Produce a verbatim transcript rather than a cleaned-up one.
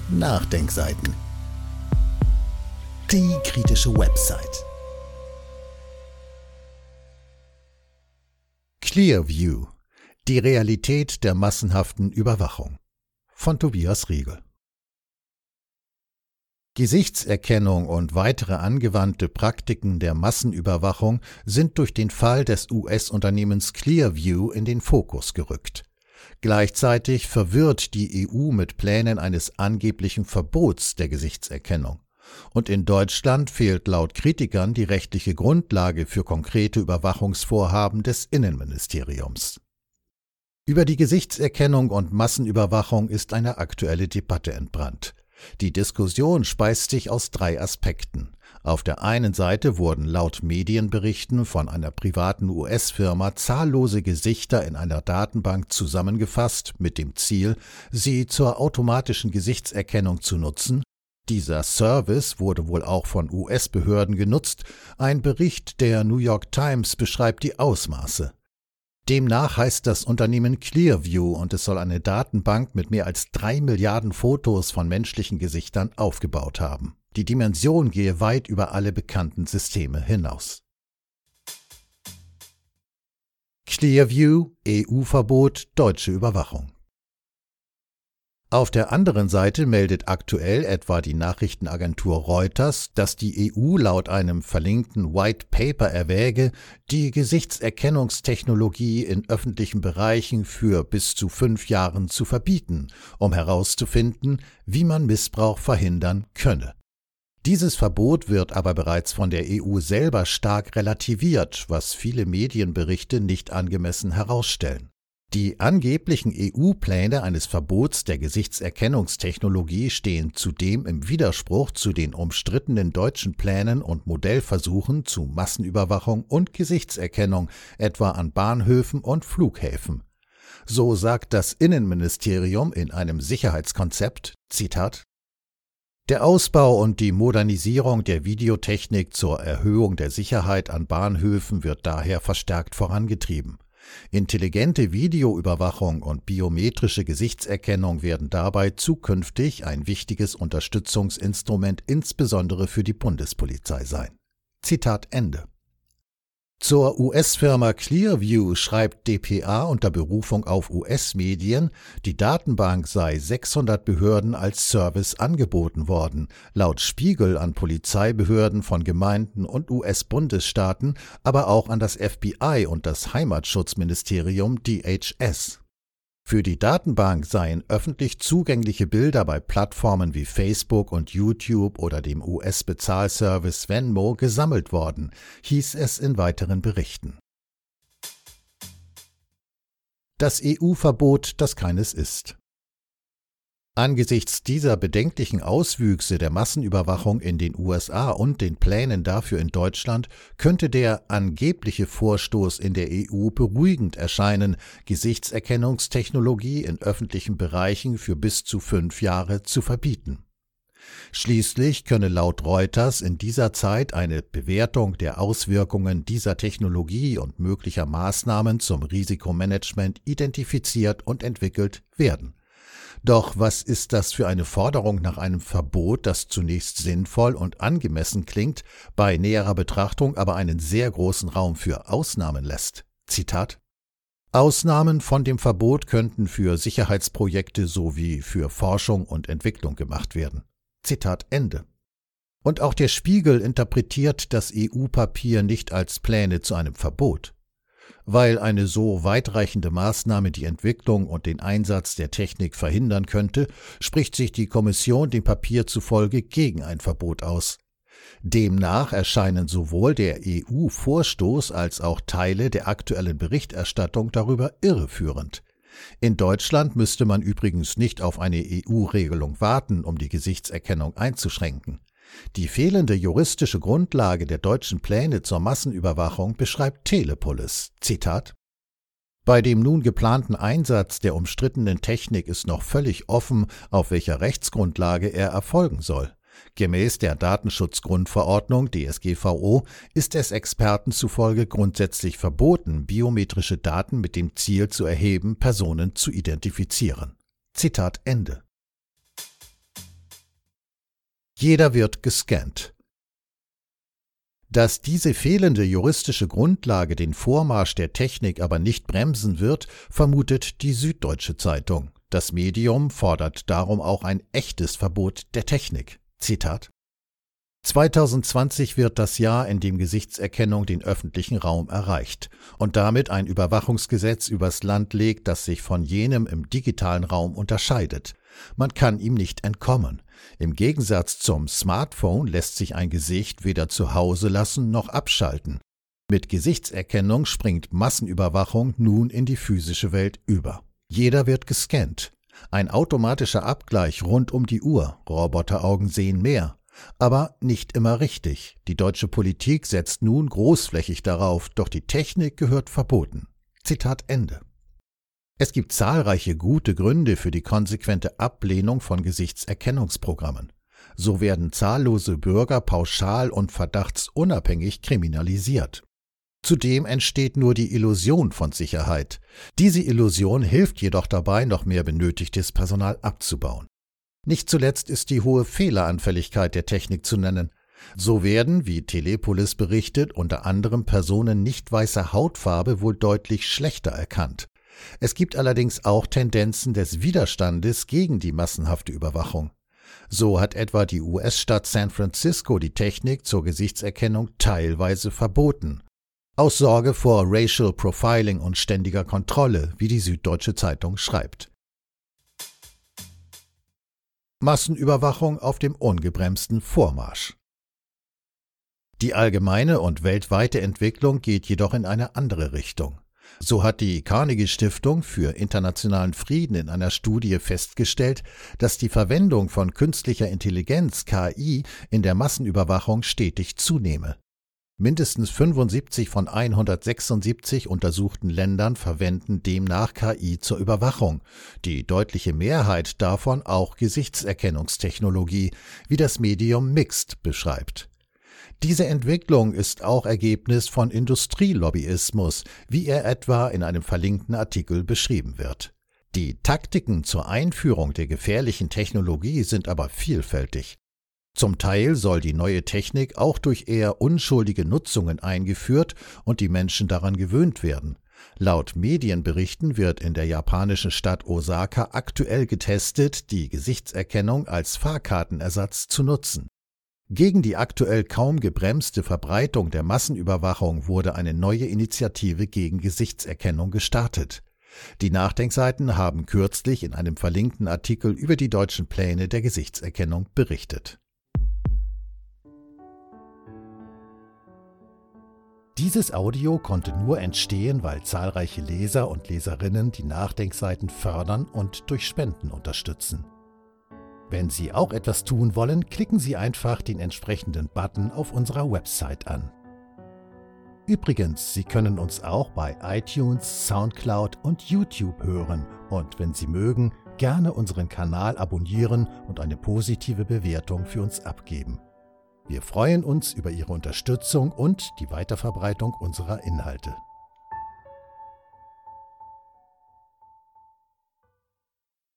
Nachdenkseiten. Die kritische Website. Clearview. Die Realität der massenhaften Überwachung. Von Tobias Riegel. Gesichtserkennung und weitere angewandte Praktiken der Massenüberwachung sind durch den Fall des U S-Unternehmens Clearview in den Fokus gerückt. Gleichzeitig verwirrt die E U mit Plänen eines angeblichen Verbots der Gesichtserkennung. Und in Deutschland fehlt laut Kritikern die rechtliche Grundlage für konkrete Überwachungsvorhaben des Innenministeriums. Über die Gesichtserkennung und Massenüberwachung ist eine aktuelle Debatte entbrannt. Die Diskussion speist sich aus drei Aspekten. Auf der einen Seite wurden laut Medienberichten von einer privaten U S-Firma zahllose Gesichter in einer Datenbank zusammengefasst mit dem Ziel, sie zur automatischen Gesichtserkennung zu nutzen. Dieser Service wurde wohl auch von U S-Behörden genutzt. Ein Bericht der New York Times beschreibt die Ausmaße. Demnach heißt das Unternehmen Clearview und es soll eine Datenbank mit mehr als drei Milliarden Fotos von menschlichen Gesichtern aufgebaut haben. Die Dimension gehe weit über alle bekannten Systeme hinaus. Clearview, E U-Verbot, deutsche Überwachung. Auf der anderen Seite meldet aktuell etwa die Nachrichtenagentur Reuters, dass die E U laut einem verlinkten White Paper erwäge, die Gesichtserkennungstechnologie in öffentlichen Bereichen für bis zu fünf Jahren zu verbieten, um herauszufinden, wie man Missbrauch verhindern könne. Dieses Verbot wird aber bereits von der E U selber stark relativiert, was viele Medienberichte nicht angemessen herausstellen. Die angeblichen E U-Pläne eines Verbots der Gesichtserkennungstechnologie stehen zudem im Widerspruch zu den umstrittenen deutschen Plänen und Modellversuchen zu Massenüberwachung und Gesichtserkennung, etwa an Bahnhöfen und Flughäfen. So sagt das Innenministerium in einem Sicherheitskonzept, Zitat: Der Ausbau und die Modernisierung der Videotechnik zur Erhöhung der Sicherheit an Bahnhöfen wird daher verstärkt vorangetrieben. Intelligente Videoüberwachung und biometrische Gesichtserkennung werden dabei zukünftig ein wichtiges Unterstützungsinstrument insbesondere für die Bundespolizei sein. Zitat Ende. Zur U S-Firma Clearview schreibt D P A unter Berufung auf U S-Medien, die Datenbank sei sechshundert Behörden als Service angeboten worden, laut Spiegel an Polizeibehörden von Gemeinden und U S-Bundesstaaten, aber auch an das F B I und das Heimatschutzministerium D H S. Für die Datenbank seien öffentlich zugängliche Bilder bei Plattformen wie Facebook und YouTube oder dem U S-Bezahlservice Venmo gesammelt worden, hieß es in weiteren Berichten. Das E U-Verbot, das keines ist. Angesichts dieser bedenklichen Auswüchse der Massenüberwachung in den U S A und den Plänen dafür in Deutschland könnte der angebliche Vorstoß in der E U beruhigend erscheinen, Gesichtserkennungstechnologie in öffentlichen Bereichen für bis zu fünf Jahre zu verbieten. Schließlich könne laut Reuters in dieser Zeit eine Bewertung der Auswirkungen dieser Technologie und möglicher Maßnahmen zum Risikomanagement identifiziert und entwickelt werden. Doch was ist das für eine Forderung nach einem Verbot, das zunächst sinnvoll und angemessen klingt, bei näherer Betrachtung aber einen sehr großen Raum für Ausnahmen lässt? Zitat: Ausnahmen von dem Verbot könnten für Sicherheitsprojekte sowie für Forschung und Entwicklung gemacht werden. Zitat Ende. Und auch der Spiegel interpretiert das E U-Papier nicht als Pläne zu einem Verbot. Weil eine so weitreichende Maßnahme die Entwicklung und den Einsatz der Technik verhindern könnte, spricht sich die Kommission dem Papier zufolge gegen ein Verbot aus. Demnach erscheinen sowohl der E U-Vorstoß als auch Teile der aktuellen Berichterstattung darüber irreführend. In Deutschland müsste man übrigens nicht auf eine E U-Regelung warten, um die Gesichtserkennung einzuschränken. Die fehlende juristische Grundlage der deutschen Pläne zur Massenüberwachung beschreibt Telepolis, Zitat: Bei dem nun geplanten Einsatz der umstrittenen Technik ist noch völlig offen, auf welcher Rechtsgrundlage er erfolgen soll. Gemäß der Datenschutzgrundverordnung D S G V O ist es Experten zufolge grundsätzlich verboten, biometrische Daten mit dem Ziel zu erheben, Personen zu identifizieren. Zitat Ende. Jeder wird gescannt. Dass diese fehlende juristische Grundlage den Vormarsch der Technik aber nicht bremsen wird, vermutet die Süddeutsche Zeitung. Das Medium fordert darum auch ein echtes Verbot der Technik. Zitat: zweitausendzwanzig wird das Jahr, in dem Gesichtserkennung den öffentlichen Raum erreicht und damit ein Überwachungsgesetz übers Land legt, das sich von jenem im digitalen Raum unterscheidet. Man kann ihm nicht entkommen. Im Gegensatz zum Smartphone lässt sich ein Gesicht weder zu Hause lassen noch abschalten. Mit Gesichtserkennung springt Massenüberwachung nun in die physische Welt über. Jeder wird gescannt. Ein automatischer Abgleich rund um die Uhr. Roboteraugen sehen mehr. Aber nicht immer richtig. Die deutsche Politik setzt nun großflächig darauf, doch die Technik gehört verboten. Zitat Ende. Es gibt zahlreiche gute Gründe für die konsequente Ablehnung von Gesichtserkennungsprogrammen. So werden zahllose Bürger pauschal und verdachtsunabhängig kriminalisiert. Zudem entsteht nur die Illusion von Sicherheit. Diese Illusion hilft jedoch dabei, noch mehr benötigtes Personal abzubauen. Nicht zuletzt ist die hohe Fehleranfälligkeit der Technik zu nennen. So werden, wie Telepolis berichtet, unter anderem Personen nicht weißer Hautfarbe wohl deutlich schlechter erkannt. Es gibt allerdings auch Tendenzen des Widerstandes gegen die massenhafte Überwachung. So hat etwa die U S-Stadt San Francisco die Technik zur Gesichtserkennung teilweise verboten. Aus Sorge vor Racial Profiling und ständiger Kontrolle, wie die Süddeutsche Zeitung schreibt. Massenüberwachung auf dem ungebremsten Vormarsch. Die allgemeine und weltweite Entwicklung geht jedoch in eine andere Richtung. So hat die Carnegie-Stiftung für internationalen Frieden in einer Studie festgestellt, dass die Verwendung von künstlicher Intelligenz K I in der Massenüberwachung stetig zunehme. Mindestens fünfundsiebzig von hundertsechsundsiebzig untersuchten Ländern verwenden demnach K I zur Überwachung, die deutliche Mehrheit davon auch Gesichtserkennungstechnologie, wie das Medium Mixed beschreibt. Diese Entwicklung ist auch Ergebnis von Industrielobbyismus, wie er etwa in einem verlinkten Artikel beschrieben wird. Die Taktiken zur Einführung der gefährlichen Technologie sind aber vielfältig. Zum Teil soll die neue Technik auch durch eher unschuldige Nutzungen eingeführt und die Menschen daran gewöhnt werden. Laut Medienberichten wird in der japanischen Stadt Osaka aktuell getestet, die Gesichtserkennung als Fahrkartenersatz zu nutzen. Gegen die aktuell kaum gebremste Verbreitung der Massenüberwachung wurde eine neue Initiative gegen Gesichtserkennung gestartet. Die Nachdenkseiten haben kürzlich in einem verlinkten Artikel über die deutschen Pläne der Gesichtserkennung berichtet. Dieses Audio konnte nur entstehen, weil zahlreiche Leser und Leserinnen die Nachdenkseiten fördern und durch Spenden unterstützen. Wenn Sie auch etwas tun wollen, klicken Sie einfach den entsprechenden Button auf unserer Website an. Übrigens, Sie können uns auch bei iTunes, Soundcloud und YouTube hören und wenn Sie mögen, gerne unseren Kanal abonnieren und eine positive Bewertung für uns abgeben. Wir freuen uns über Ihre Unterstützung und die Weiterverbreitung unserer Inhalte.